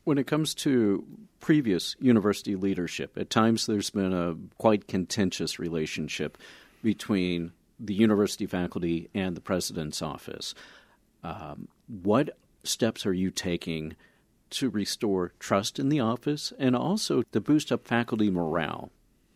When it comes to previous university leadership, at times there's been a quite contentious relationship between the university faculty and the president's office. What steps are you taking to restore trust in the office and also to boost up faculty morale?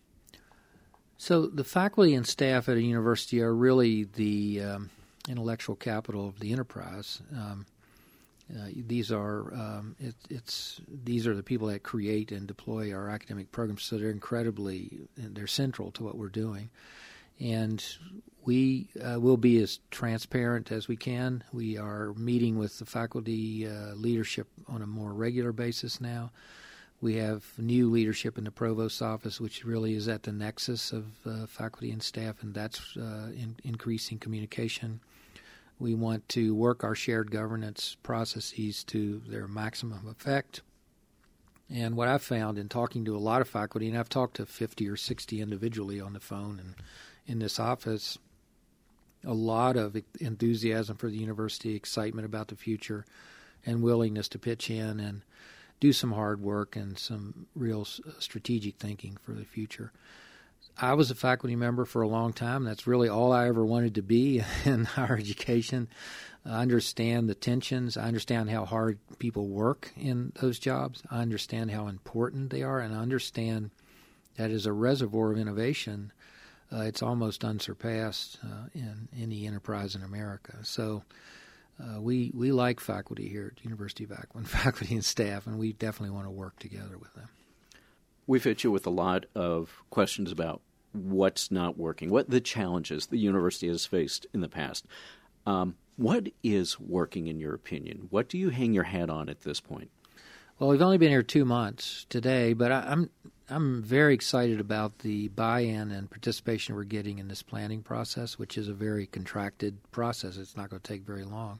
So the faculty and staff at a university are really the intellectual capital of the enterprise. These are the people that create and deploy our academic programs, so they're central to what we're doing. And we will be as transparent as we can. We are meeting with the faculty leadership on a more regular basis now. We have new leadership in the provost's office, which really is at the nexus of faculty and staff, and that's increasing communication. We want to work our shared governance processes to their maximum effect. And what I've found in talking to a lot of faculty, and I've talked to 50 or 60 individually on the phone and in this office, a lot of enthusiasm for the university, excitement about the future, and willingness to pitch in and do some hard work and some real strategic thinking for the future. I was a faculty member for a long time. That's really all I ever wanted to be in higher education. I understand the tensions. I understand how hard people work in those jobs. I understand how important they are, and I understand that as a reservoir of innovation, it's almost unsurpassed in any enterprise in America. So we like faculty here at University of Akron, faculty and staff, and we definitely want to work together with them. We've hit you with a lot of questions about what's not working, what the challenges the university has faced in the past. What is working in your opinion? What do you hang your hat on at this point? Well, we've only been here 2 months today, but I'm very excited about the buy-in and participation we're getting in this planning process, which is a very contracted process. It's not going to take very long.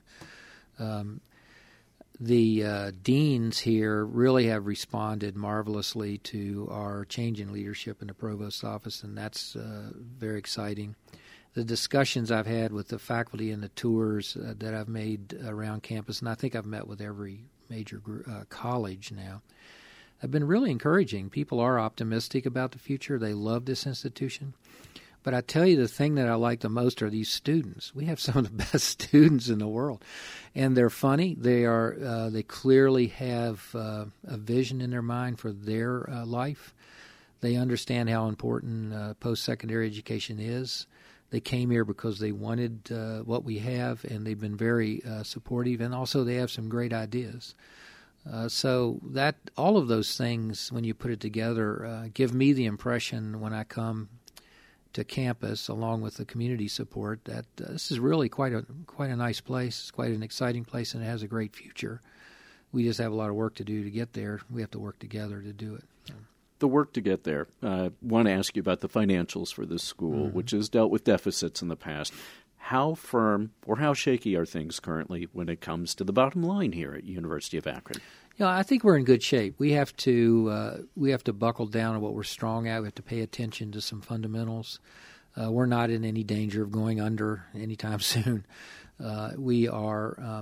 The deans here really have responded marvelously to our change in leadership in the provost's office, and that's very exciting. The discussions I've had with the faculty and the tours that I've made around campus, and I think I've met with every major college now, have been really encouraging. People are optimistic about the future. They love this institution. But I tell you, the thing that I like the most are these students. We have some of the best students in the world, and they're funny. They clearly have a vision in their mind for their life. They understand how important post-secondary education is. They came here because they wanted what we have, and they've been very supportive. And also, they have some great ideas. So that all of those things, when you put it together, give me the impression when I come to campus, along with the community support, that this is really quite a nice place. It's quite an exciting place, and it has a great future. We just have a lot of work to do to get there. We have to work together to do it. The work to get there. I want to ask you about the financials for this school, which has dealt with deficits in the past. How firm or how shaky are things currently when it comes to the bottom line here at University of Akron? Yeah, I think we're in good shape. We have to buckle down on what we're strong at. We have to pay attention to some fundamentals. We're not in any danger of going under anytime soon. We are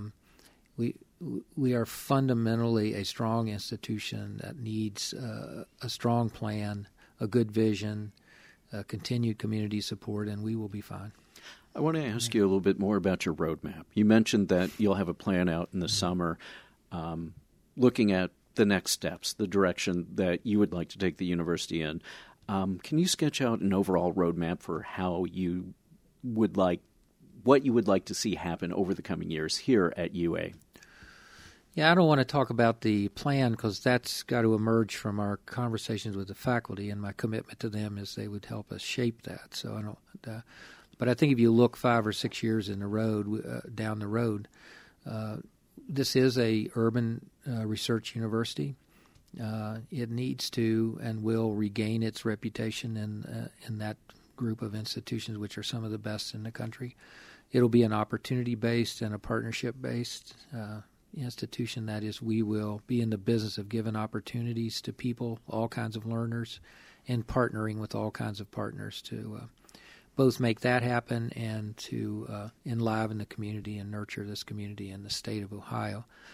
fundamentally a strong institution that needs a strong plan, a good vision, continued community support, and we will be fine. I want to ask you a little bit more about your roadmap. You mentioned that you'll have a plan out in the summer, looking at the next steps, the direction that you would like to take the university in. Can you sketch out an overall roadmap for how you would like, what you would like to see happen over the coming years here at UA? Yeah, I don't want to talk about the plan because that's got to emerge from our conversations with the faculty, and my commitment to them is they would help us shape that. So I don't. But I think if you look 5 or 6 years in the road down the road, this is a urban research university. It needs to and will regain its reputation in that group of institutions, which are some of the best in the country. It'll be an opportunity-based and a partnership-based institution. That is, we will be in the business of giving opportunities to people, all kinds of learners, and partnering with all kinds of partners to both make that happen and to enliven the community and nurture this community in the state of Ohio.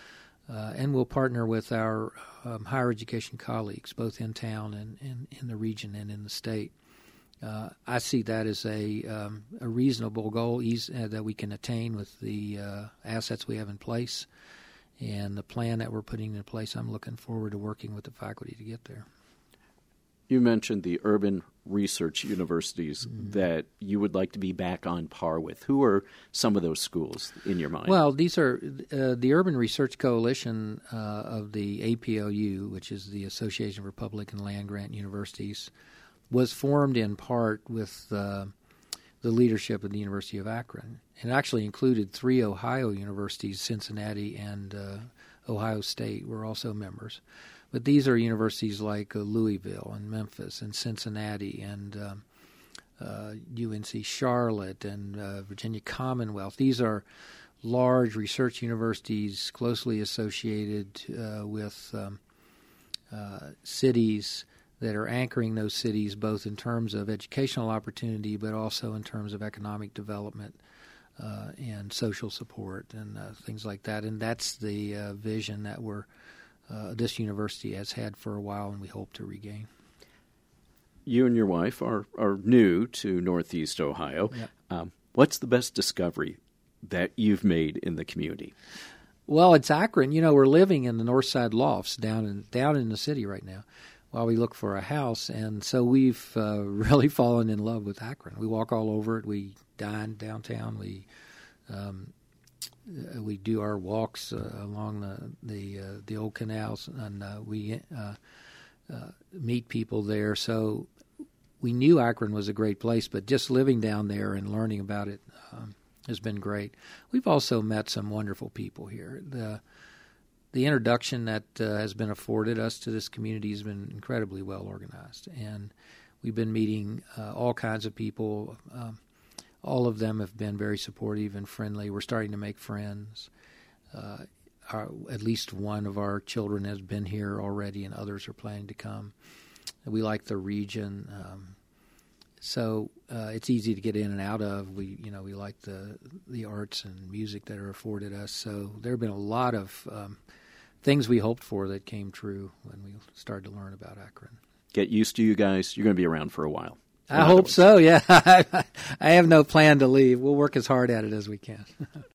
And we'll partner with our higher education colleagues, both in town and in the region and in the state. I see that as a reasonable goal that we can attain with the assets we have in place and the plan that we're putting in place. I'm looking forward to working with the faculty to get there. You mentioned the urban research universities that you would like to be back on par with. Who are some of those schools in your mind? Well, these are the Urban Research Coalition of the APLU, which is the Association for Public and Land Grant Universities, was formed in part with the leadership of the University of Akron. It actually included 3 Ohio universities, Cincinnati and Ohio State were also members. But these are universities like Louisville and Memphis and Cincinnati and UNC Charlotte and Virginia Commonwealth. These are large research universities closely associated with cities that are anchoring those cities both in terms of educational opportunity but also in terms of economic development and social support and things like that. And that's the vision that this university has had for a while and we hope to regain. You and your wife are new to Northeast Ohio. Yep. What's the best discovery that you've made in the community? Well, it's Akron. We're living in the North Side Lofts down in the city right now while we look for a house. And so we've really fallen in love with Akron. We walk all over it. We dine downtown. We do our walks along the old canals, and we meet people there. So we knew Akron was a great place, but just living down there and learning about it has been great. We've also met some wonderful people here. The introduction that has been afforded us to this community has been incredibly well organized, and we've been meeting all kinds of people. All of them have been very supportive and friendly. We're starting to make friends. At least one of our children has been here already, and others are planning to come. We like the region, so it's easy to get in and out of. We like the arts and music that are afforded us. So there have been a lot of things we hoped for that came true when we started to learn about Akron. Get used to you guys. You're going to be around for a while. I hope so, yeah. I have no plan to leave. We'll work as hard at it as we can.